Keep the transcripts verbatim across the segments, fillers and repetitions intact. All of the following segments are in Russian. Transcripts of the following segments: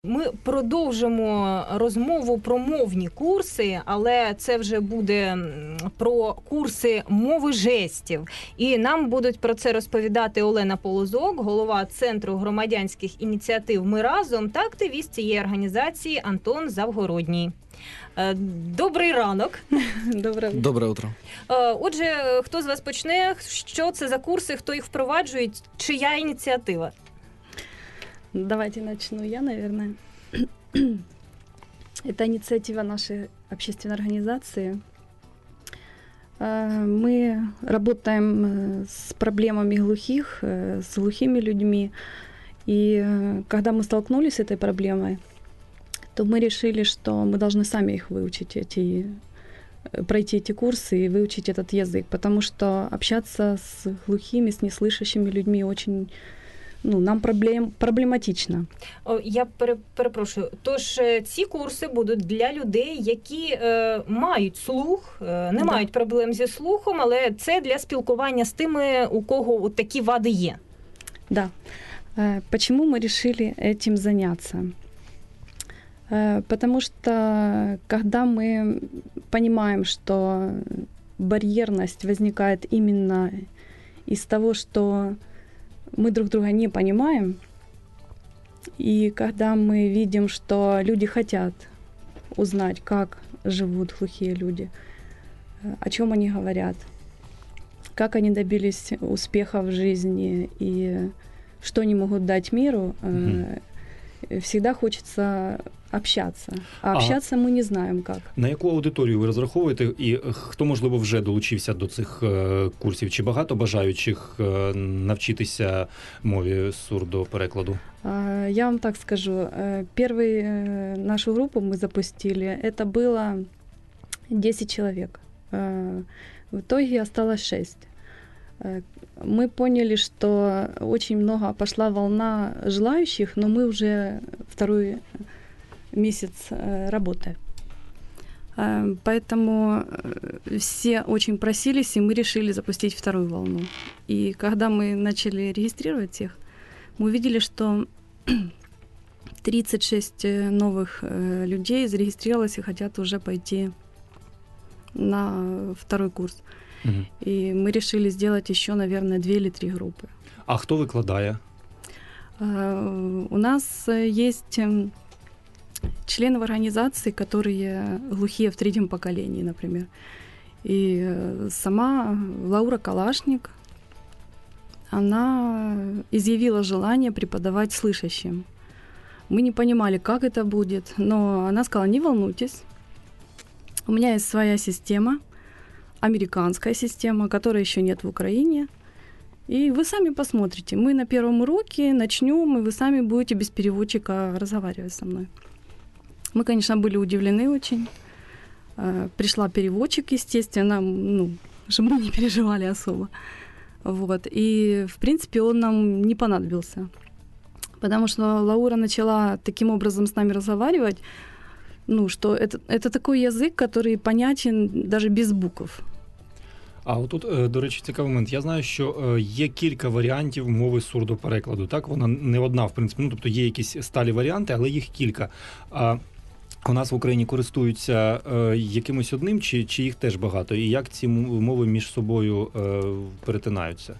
Ми продовжимо розмову про мовні курси, але це вже буде про курси мови жестів. І нам будуть про це розповідати Олена Полозок, голова Центру громадянських ініціатив «Ми разом» та активіст цієї організації Антон Завгородній. Добрий ранок. Добре. Добре утро. Отже, хто з вас почне? Що це за курси, хто їх впроваджує, чия ініціатива? Давайте начну я, наверное. Это инициатива нашей общественной организации. Мы работаем с проблемами глухих, с глухими людьми. И когда мы столкнулись с этой проблемой, то мы решили, что мы должны сами их выучить, эти, пройти эти курсы и выучить этот язык. Потому что общаться с глухими, с неслышащими людьми очень... Ну, нам проблем, проблематично. Я перепрошую. Тож ці курси будуть для людей, які е, мають слух, е, не да. мають проблем зі слухом, але це для спілкування з тими, у кого от такі вади є. Да. Э, почему мы решили этим заняться? Э, потому что когда мы понимаем, что барьерность возникает именно из того, что мы друг друга не понимаем, и когда мы видим, что люди хотят узнать, как живут глухие люди, о чем они говорят, как они добились успеха в жизни и что они могут дать миру, mm-hmm. всегда хочется общаться. А общаться а ми не знаємо, як. На яку аудиторію ви розраховуєте і хто, можливо, вже долучився до цих курсів? Чи багато бажаючих навчитися мові сурдоперекладу? Я вам так скажу. Первую нашу группу мы запустили. Это было десять человек. В итоге осталось шесть. Мы поняли, что очень много пошла волна желающих, но мы уже второй месяц работаем. Поэтому все очень просились, и мы решили запустить вторую волну. И когда мы начали регистрировать их, мы увидели, что тридцать шесть новых людей зарегистрировалось и хотят уже пойти на второй курс. Угу. И мы решили сделать еще, наверное, две или три группы. А кто выкладає? У нас есть члены в организации, которые глухие в третьем поколении, например. И сама Лаура Калашник, она изъявила желание преподавать слышащим. Мы не понимали, как это будет, но она сказала: не волнуйтесь, у меня есть своя система, американская система, которой еще нет в Украине. И вы сами посмотрите. Мы на первом уроке начнем, и вы сами будете без переводчика разговаривать со мной. Мы, конечно, были удивлены очень. Пришла переводчик, естественно, ну, чтобы мы не переживали особо. Вот. И, в принципе, он нам не понадобился. Потому что Лаура начала таким образом с нами разговаривать, ну, что это, это такой язык, который понятен даже без букв. А отут, до речі, цікавий момент. Я знаю, що є кілька варіантів мови сурдоперекладу. Так, вона не одна, в принципі. Ну, тобто є якісь сталі варіанти, але їх кілька. А у нас в Україні користуються якимось одним, чи, чи їх теж багато? І як ці мови між собою перетинаються?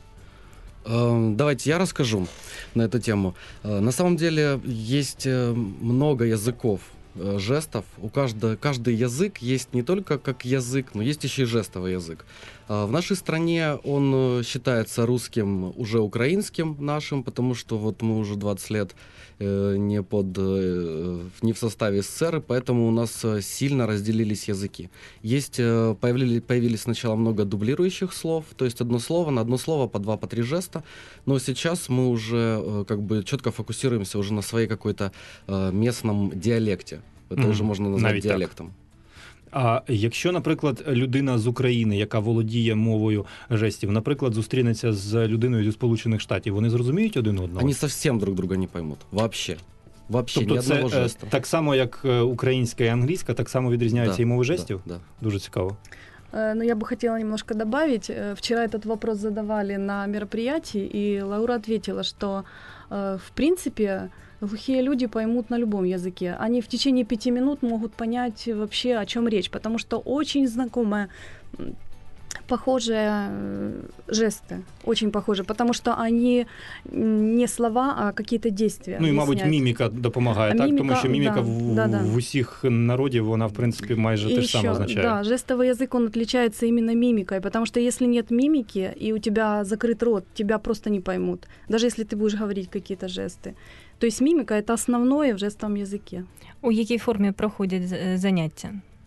Давайте я расскажу на эту тему. На самом деле есть много языков жестов. У каждого, каждый язык есть не только как язык, но есть еще и жестовый язык. В нашей стране он считается русским уже украинским нашим, потому что вот мы уже двадцать лет не, под, не в составе СССР, и поэтому у нас сильно разделились языки. Есть, появились, появились сначала много дублирующих слов, то есть одно слово, на одно слово по два, по три жеста, но сейчас мы уже как бы четко фокусируемся уже на своей какой-то местном диалекте. Это mm-hmm. уже можно назвать Навіть діалектом. Так. А якщо, наприклад, людина з України, яка володіє мовою жестів, наприклад, зустрінеться з людиною зі Сполучених Штатів, вони зрозуміють один одного? Вони зовсім друг друга не поймуть. Вообще. Вообще, тобто ні одного це жесту. Так само, як українська і англійська, так само відрізняються да, і мови жестів? Да, да. Дуже цікаво. Ну, я бы хотела немножко добавить. Вчера этот вопрос задавали на мероприятии, и Лаура ответила, что Э, В принципе, глухие люди поймут на любом языке. Они в течение пяти минут могут понять вообще, о чем речь, потому что очень знакомая, м, похожие э, жесты, очень похожие, потому что они м, не слова, а какие-то действия. Ну і, мабуть, объясняют. міміка допомагає, А так? міміка, Тому що міміка да, в, да, да. в усіх народів, вона, в принципі, майже И те ж саме ещё, означає. да, жестовый язык, он отличается именно мимикой, потому что если нет мимики, и у тебя закрыт рот, тебя просто не поймут, даже если ты будешь говорить какие-то жесты. То есть мимика — это основное в жестовом языке. У якій формі проходять е, заняття?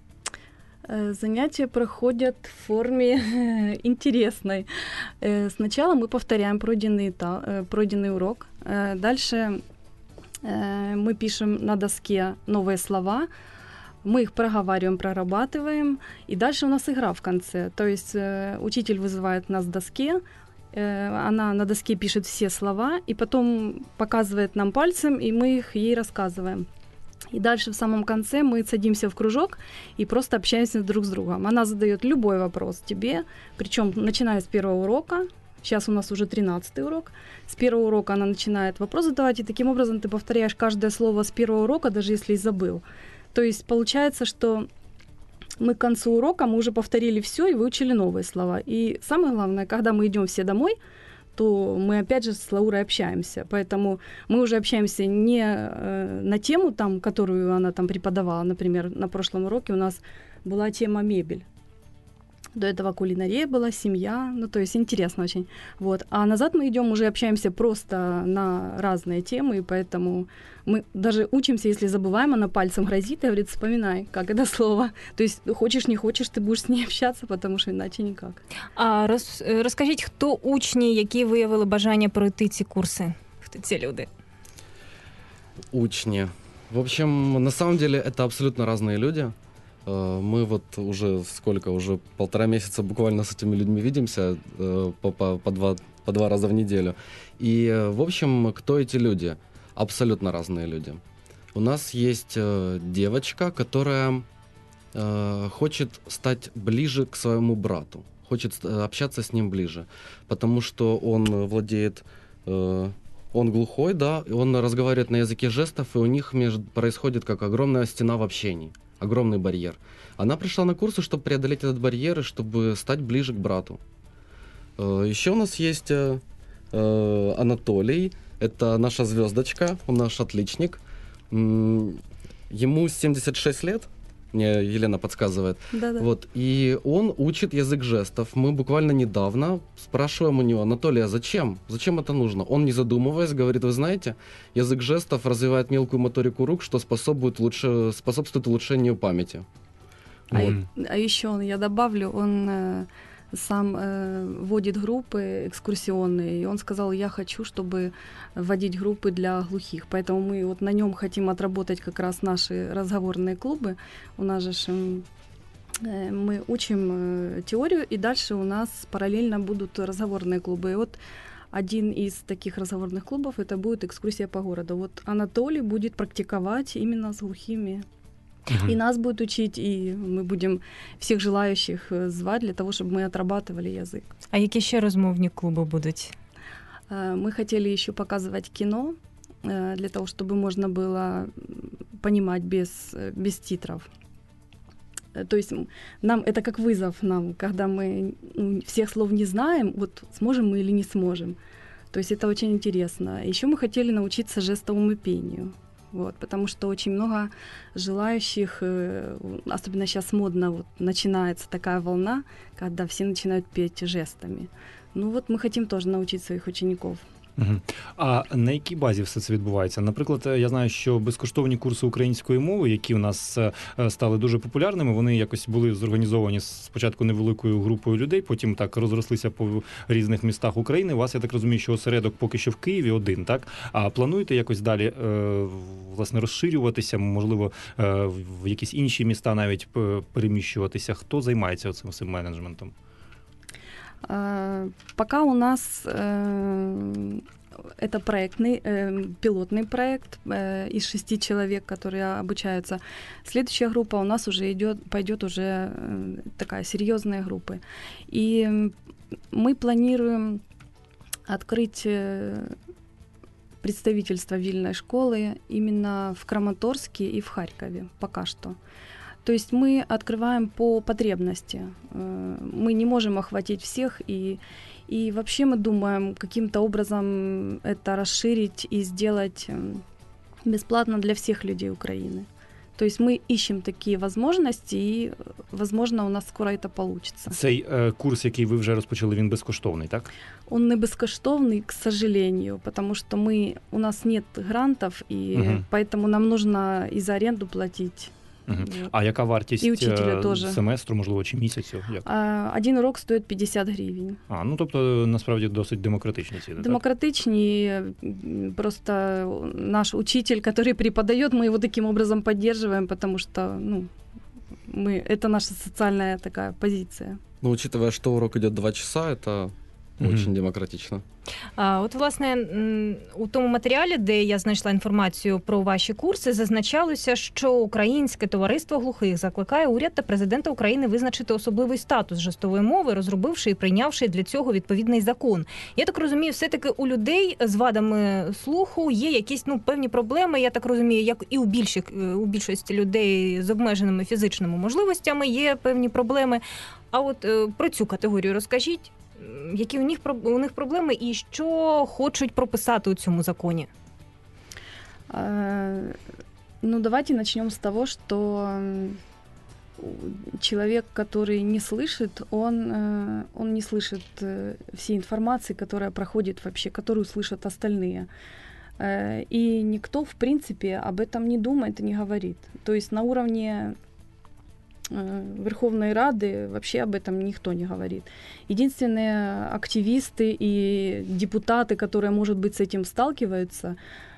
Э, Занятия проходят в форме интересной. Э, Сначала мы повторяем пройденный, та- э, пройденный урок. Э, Дальше э, мы пишем на доске новые слова, мы их проговариваем, прорабатываем, и дальше у нас игра в конце. То есть э, учитель вызывает нас к доске, э, она на доске пишет все слова, и потом показывает нам пальцем, и мы их ей рассказываем. И дальше в самом конце мы садимся в кружок и просто общаемся друг с другом. Она задает любой вопрос тебе, причем начиная с первого урока. Сейчас у нас уже тринадцатый урок. С первого урока она начинает вопрос задавать, и таким образом ты повторяешь каждое слово с первого урока, даже если и забыл. То есть получается, что мы к концу урока мы уже повторили все и выучили новые слова. И самое главное, когда мы идем все домой, то мы опять же с Лаурой общаемся. Поэтому мы уже общаемся не э, на тему, там, которую она там преподавала. Например, на прошлом уроке у нас была тема мебель. До этого кулинария была, семья, ну то есть интересно очень. Вот. А назад мы идем, уже общаемся просто на разные темы, и поэтому мы даже учимся, если забываем, она пальцем грозит и говорит: вспоминай, как это слово. То есть хочешь, не хочешь, ты будешь с ней общаться, потому что иначе никак. А роз, е, розкажіть, хто учні, які виявили бажання пройти ці курси? Хто ці люди? Учни. В общем, на самом деле это абсолютно разные люди. Э, Мы вот уже сколько, уже полтора месяца буквально с этими людьми видимся э, по, по, по, два, по два раза в неделю. И, э, в общем, кто эти люди? Абсолютно разные люди. У нас есть э, девочка, которая э, хочет стать ближе к своему брату, хочет ст- общаться с ним ближе, потому что он владеет... э, Он глухой, да, и он разговаривает на языке жестов, и у них между, происходит как огромная стена в общении, огромный барьер. Она пришла на курсы, чтобы преодолеть этот барьер и чтобы стать ближе к брату. Э, Еще у нас есть э, э, Анатолий, это наша звездочка, он наш отличник. М, Ему семьдесят шесть лет, мне Елена подсказывает. Да-да. Вот, и он учит язык жестов. Мы буквально недавно спрашиваем у него: Анатолий, а зачем? Зачем это нужно? Он, не задумываясь, говорит: вы знаете, язык жестов развивает мелкую моторику рук, что способствует, лучше, способствует улучшению памяти. А, Вот. и- а еще я добавлю, он э, сам э, вводит группы экскурсионные, и он сказал: я хочу, чтобы вводить группы для глухих. Поэтому мы вот на нем хотим отработать как раз наши разговорные клубы. У нас же ж, м, э, мы учим э, теорию, и дальше у нас параллельно будут разговорные клубы. И вот один из таких разговорных клубов — это будет экскурсия по городу. Вот Анатолий будет практиковать именно с глухими. Мгм. И нас будет учить, и мы будем всех желающих э, звать для того, чтобы мы отрабатывали язык. А які ще розмовні клуби будуть? Э, Мы хотели еще показывать кино, э, для того, чтобы можно было м, понимать без, э, без титров. Э, То есть м, нам это как вызов нам, когда мы м, всех слов не знаем, вот сможем мы или не сможем. То есть это очень интересно. Еще мы хотели научиться жестовому пению. Вот, потому что очень много желающих, э, особенно сейчас модно, вот, начинается такая волна, когда все начинают петь жестами. Ну вот мы хотим тоже научить своих учеников. Мгм. А на якій базі все це відбувається? Наприклад, я знаю, що безкоштовні курси української мови, які у нас е, стали дуже популярними, вони якось були зорганізовані спочатку невеликою групою людей, потім так розрослися по різних містах України. У вас, я так розумію, що осередок поки що в Києві один, так? А плануєте якось далі е, власне розширюватися, можливо, е, в якісь інші міста навіть п- переміщуватися? Хто займається цим всім менеджментом? А, Пока у нас э, это проектный, э, пилотный проект э, из шести человек, которые обучаются. Следующая группа у нас уже идет, пойдет уже э, такая серьезная группа. И м, мы планируем открыть э, представительство вильной школы именно в Краматорске и в Харькове пока что. То есть мы открываем по потребности. Э, Мы не можем охватить всех, и, и вообще мы думаем каким-то образом это расширить и сделать м, бесплатно для всех людей Украины. То есть мы ищем такие возможности, и, возможно, у нас скоро это получится. Цей е, курс, який ви вже розпочали, він безкоштовний, так? Он не бескоштовный, к сожалению, потому что мы, у нас нет грантов, и Мгм. поэтому нам нужно и за аренду платить. Угу. Вот. А яка вартість І учителя е, теж. семестру, можливо, чи місяцю? Як? А, Один урок стоит пятьдесят гривен. А, ну тобто насправді досить демократичні ціни. Так? Демократичнее, м, просто наш учитель, который преподает, мы его таким образом поддерживаем, потому что, ну, мы, это наша социальная такая позиция. Ну, учитывая, что урок идет два часа, это Мгм. очень демократично. А, от, власне, м, у тому матеріалі, де я знайшла інформацію про ваші курси, зазначалося, що Українське товариство глухих закликає уряд та президента України визначити особливий статус жестової мови, розробивши і прийнявши для цього відповідний закон. Я так розумію, все-таки у людей з вадами слуху є якісь, ну, певні проблеми, я так розумію, як і у, більших, у більшості людей з обмеженими фізичними можливостями є певні проблеми. А от е, про цю категорію розкажіть. Які у них, у них проблеми і що хочуть прописати у цьому законі? А, Ну, давайте начнем с того, что м, человек, который не слышит, он, э, он не слышит э, всей информации, которая проходит вообще, которую слышат остальные. Э, И никто, в принципе, об этом не думает и не говорит. То есть на уровне э, Верховной Рады вообще об этом никто не говорит. Единственные активисты и депутаты, которые, может быть, с этим сталкиваются,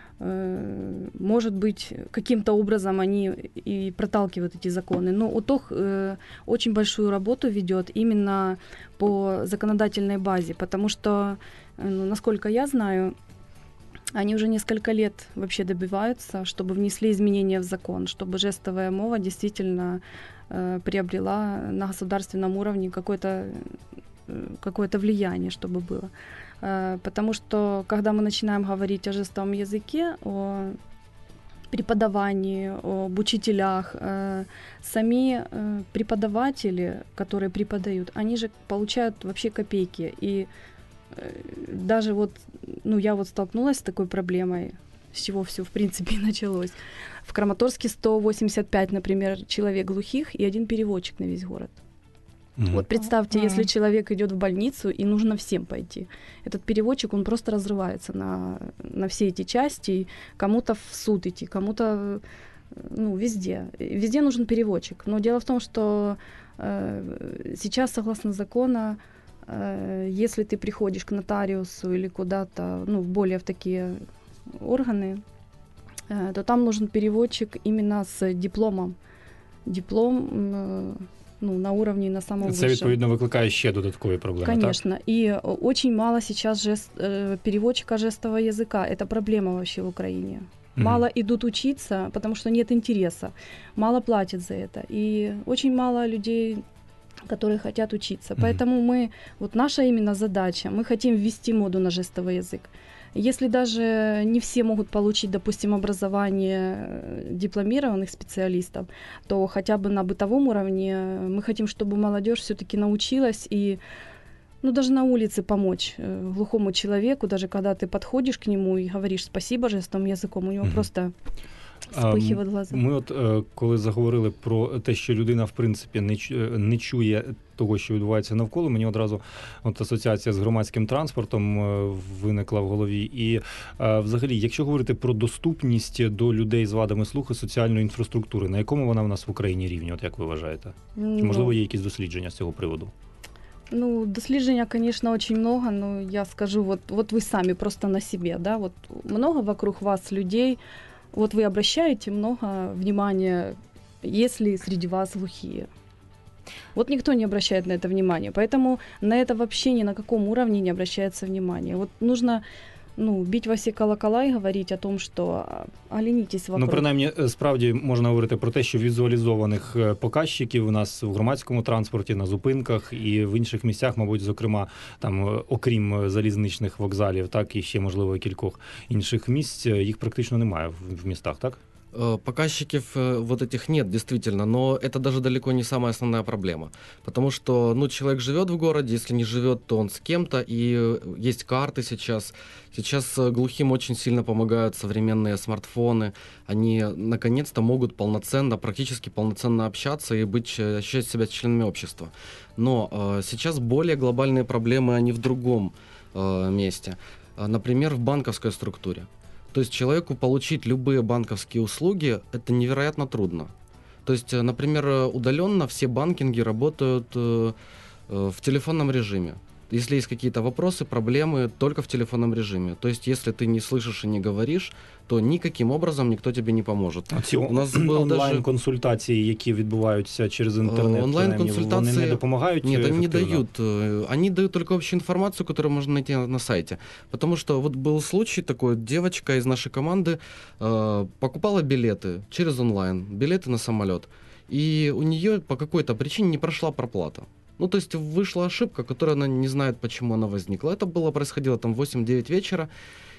э, может быть, каким-то образом они и проталкивают эти законы. Но УТОХ э, очень большую работу ведет именно по законодательной базе, потому что, э, ну, насколько я знаю, они уже несколько лет вообще добиваются, чтобы внесли изменения в закон, чтобы жестовая мова действительно э, приобрела на государственном уровне какое-то, э, какое-то влияние, чтобы было. Э, потому что, когда мы начинаем говорить о жестовом языке, о преподавании, об учителях, э, сами э, преподаватели, которые преподают, они же получают вообще копейки. И даже вот, ну, я вот столкнулась с такой проблемой, с чего все, в принципе, и началось. В Краматорске сто восемьдесят пять, например, человек глухих и один переводчик на весь город. Мгм. Вот представьте, Мгм. если человек идет в больницу, и нужно всем пойти. Этот переводчик, он просто разрывается на, на все эти части, и кому-то в суд идти, кому-то, ну, везде. Везде нужен переводчик. Но дело в том, что э, сейчас, согласно закону, если ты приходишь к нотариусу или куда-то, ну, более в такие органы, то там нужен переводчик именно с дипломом. Диплом, ну, на уровне, на самом Це, высшем. відповідно, викликає ще додаткові проблеми, Конечно. И очень мало сейчас жест, переводчика жестового языка. Это проблема вообще в Украине. Мгм. Мало идут учиться, потому что нет интереса. Мало платят за это. И очень мало людей, которые хотят учиться. Мгм. Поэтому мы, вот наша именно задача, мы хотим ввести моду на жестовый язык. Если даже не все могут получить, допустим, образование дипломированных специалистов, то хотя бы на бытовом уровне мы хотим, чтобы молодежь все-таки научилась и, ну, даже на улице помочь э, глухому человеку, даже когда ты подходишь к нему и говоришь спасибо жестовым языком, у него Мгм. просто А, вспыхивают глаза. Ми от е, коли заговорили про те, що людина в принципі не, чу- не чує того, що відбувається навколо, мені одразу от асоціація з громадським транспортом е, виникла в голові. І е, взагалі, якщо говорити про доступність до людей з вадами слуху соціальної інфраструктури, на якому вона в нас в Україні рівні, от як ви вважаєте? Чи, Ну, можливо, є якісь дослідження з цього приводу? Ну, дослідження, конечно, очень много, но я скажу, вот, вот вы сами просто на себе, да, вот много вокруг вас людей, вот вы обращаете много внимания, если среди вас глухие. Вот никто не обращает на это внимание, поэтому на это вообще ни на каком уровне не обращается внимание. Вот нужно ну, бить во все колокола и говорить о том, что оглянитесь вокруг. Ну, принаймні, справді можна говорити про те, що візуалізованих показчиків у нас в громадському транспорті, на зупинках і в інших місцях, мабуть, зокрема, там, окрім залізничних вокзалів, так, і ще, можливо, кількох інших місць, їх практично немає в, в містах, так? Показчиков вот этих нет, действительно, но это даже далеко не самая основная проблема. Потому что, ну, человек живет в городе, если не живет, то он с кем-то, и есть карты сейчас. Сейчас глухим очень сильно помогают современные смартфоны. Они, наконец-то, могут полноценно, практически полноценно общаться и быть, ощущать себя членами общества. Но э, сейчас более глобальные проблемы, они в другом э, месте. Например, в банковской структуре. То есть человеку получить любые банковские услуги – это невероятно трудно. То есть, например, удаленно все банкинги работают в телефонном режиме. Если есть какие-то вопросы, проблемы, только в телефонном режиме. То есть, если ты не слышишь и не говоришь, то никаким образом никто тебе не поможет. А ці у нас онлайн-консультації, які відбуваються через інтернет, онлайн-консультации... вони не допомагають? Нет, они не дают. Они дают только общую информацию, которую можно найти на сайте. Потому что вот был случай такой, девочка из нашей команды э, покупала билеты через онлайн, билеты на самолет. И у нее по какой-то причине не прошла проплата. Ну, то есть вышла ошибка, которая она не знает, почему она возникла. Это было, происходило там в восемь-девять вечера.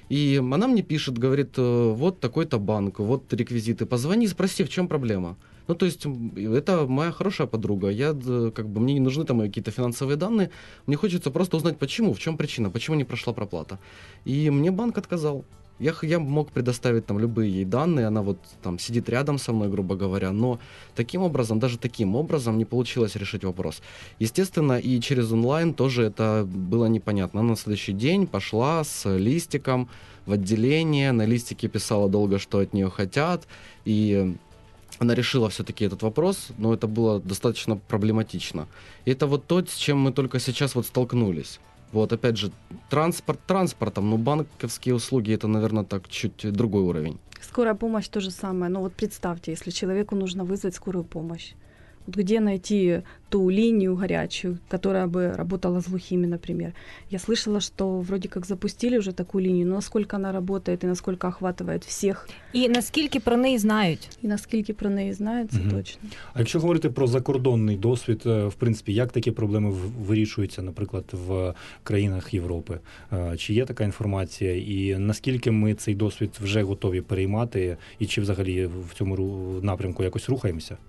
И она мне пишет, говорит, вот такой-то банк, вот реквизиты, позвони, спроси, в чем проблема. Ну, то есть это моя хорошая подруга, я, как бы, мне не нужны там какие-то финансовые данные, мне хочется просто узнать, почему, в чем причина, почему не прошла проплата. И мне банк отказал. Я, я мог предоставить там любые ей данные, она вот там сидит рядом со мной, грубо говоря, но таким образом, даже таким образом не получилось решить вопрос. Естественно, и через онлайн тоже это было непонятно. Она на следующий день пошла с листиком в отделение, на листике писала долго, что от нее хотят, и она решила все-таки этот вопрос, но это было достаточно проблематично. И это вот то, с чем мы только сейчас вот столкнулись. Вот, опять же, транспорт транспортом, но банковские услуги это, наверное, так чуть другой уровень. Скорая помощь то же самое. Ну вот представьте, если человеку нужно вызвать скорую помощь, вот где найти ту линию горячую, которая бы работала с глухими, например. Я слышала, что вроде как запустили уже такую линию, но насколько она работает и насколько охватывает всех. І наскільки про неї знають. І наскільки про неї знають, це Мгм. точно. А якщо говорити про закордонний досвід, в принципі, як такі проблеми вирішуються, наприклад, в країнах Європи? Чи є така інформація? І наскільки ми цей досвід вже готові переймати? І чи взагалі в цьому напрямку якось рухаємося?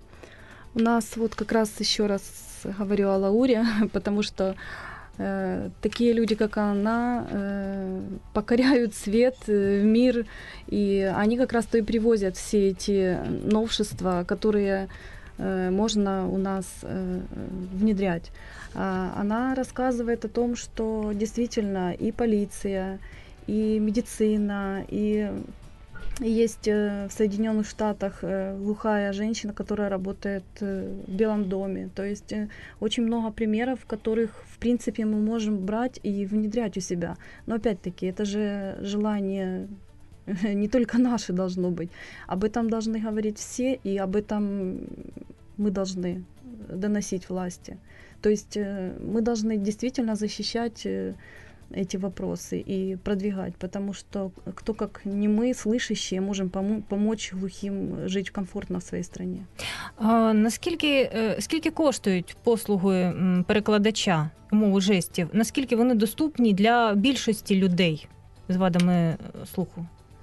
У нас вот как раз еще раз говорю о Лауре, потому что э, такие люди, как она, э, покоряют свет, э, мир, и они как раз-то и привозят все эти новшества, которые э, можно у нас э, внедрять. А она рассказывает о том, что действительно и полиция, и медицина, и есть в Соединенных Штатах глухая женщина, которая работает в Белом доме. То есть очень много примеров, которых, в принципе, мы можем брать и внедрять у себя. Но опять-таки, это же желание не только наше должно быть. Об этом должны говорить все, и об этом мы должны доносить власти. То есть мы должны действительно защищать эти вопросы и продвигать, потому что кто, как не мы, слышащие, можем помо- помочь глухим жить комфортно в своей стране. А, наскільки, скільки коштують послуги перекладача мови жестів? Наскільки вони доступні для більшості людей з вадами слуху?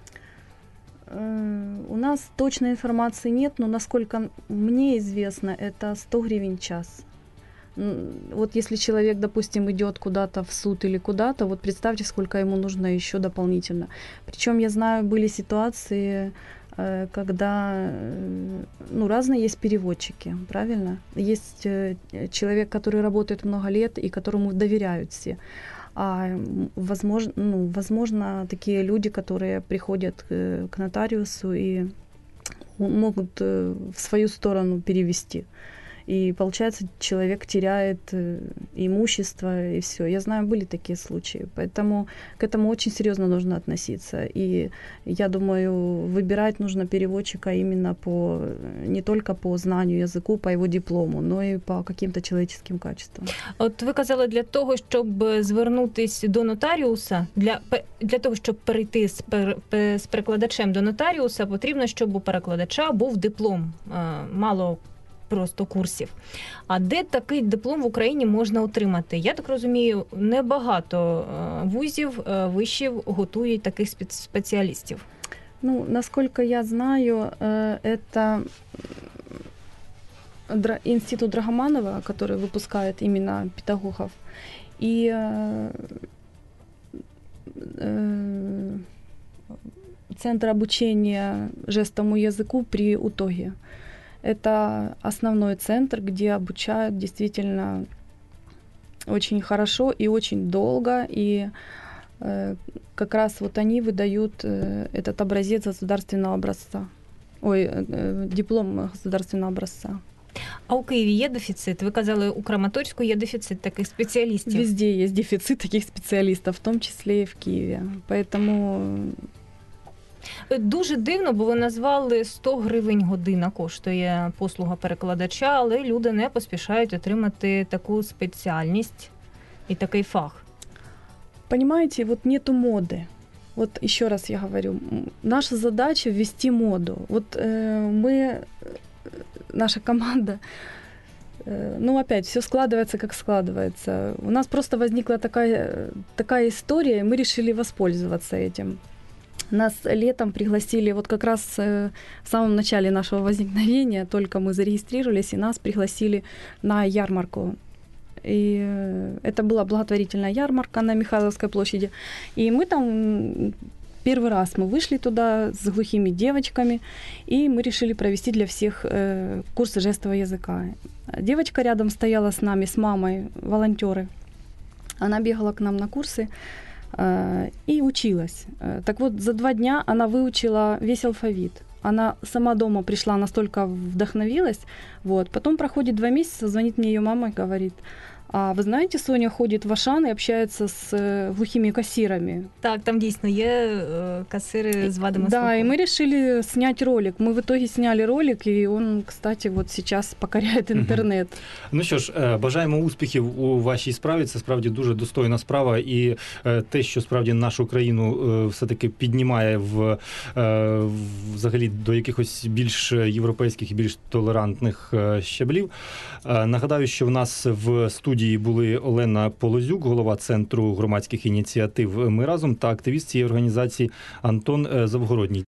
У нас точной информации нет, но насколько мне известно, это сто гривен в час. Вот если человек, допустим, идет куда-то в суд или куда-то, вот представьте, сколько ему нужно еще дополнительно. Причем я знаю, были ситуации, когда, ну, разные есть переводчики, правильно? Есть человек, который работает много лет и которому доверяют все. А возможно, ну, возможно, такие люди, которые приходят к, к нотариусу и могут в свою сторону перевести. и, получается, человек теряет э, имущество, и все. Я знаю, были такие случаи, поэтому к этому очень серьезно нужно относиться. И я думаю, выбирать нужно переводчика именно по, не только по знанию языку, по его диплому, но и по каким-то человеческим качествам. От ви казали, для того, щоб звернутися до нотаріуса, для, для того, щоб перейти з, пер, з перекладачем до нотаріуса, потрібно, щоб у перекладача був диплом. Мало просто курсів. А де такий диплом в Україні можна отримати? Я так розумію, небагато вузів, вишів готують таких спеціалістів. Ну, насколько я знаю, это институт Драгоманова, который выпускает именно педагогов, и Центр обучения жестовому языку при УТОГе. Это основной центр, где обучают действительно очень хорошо и очень долго, и э, как раз вот они выдают э, этот образец государственного образца, ой, э, диплом государственного образца. А у Києві є дефіцит? Ви казали, у Краматорську є дефіцит таких спеціалістів. Везде есть дефицит таких специалистов, в том числе и в Киеве. Поэтому... Дуже дивно, бо ви назвали сто гривень година коштує послуга перекладача, але люди не поспішають отримати таку спеціальність і такий фах. Понимаете, вот нету моды. Вот еще раз я говорю, наша задача ввести моду. Вот э, мы, наша команда, э, ну опять, все складывается, как складывается. У нас просто возникла такая, такая история, и мы решили воспользоваться этим. Нас летом пригласили, вот как раз э, в самом начале нашего возникновения, только мы зарегистрировались, и нас пригласили на ярмарку. И э, это была благотворительная ярмарка на Михайловской площади. И мы там, первый раз мы вышли туда с глухими девочками, и мы решили провести для всех э, курсы жестового языка. Девочка рядом стояла с нами, с мамой, волонтеры. Она бегала к нам на курсы и училась. Так вот, за два дня она выучила весь алфавит. Она сама дома пришла, настолько вдохновилась. Вот. Потом проходит два месяца, звонит мне ее мама и говорит: а вы знаете, Соня ходит в Ашан и общается с глухими кассирами. Так, там дійсно є кассири з вадами слуху. Да, и мы решили снять ролик. Мы в итоге сняли ролик, и он, кстати, вот сейчас покоряет интернет. Ну що ж, бажаємо успіхів у вашій справі. Це справді дуже достойна справа. І те, що справді нашу країну все-таки піднімає в, взагалі до якихось більш європейських і більш толерантних щаблів. Нагадаю, що в нас в студії були Олена Полозюк, голова Центру громадських ініціатив «Ми разом» та активіст цієї організації Антон Завгородній.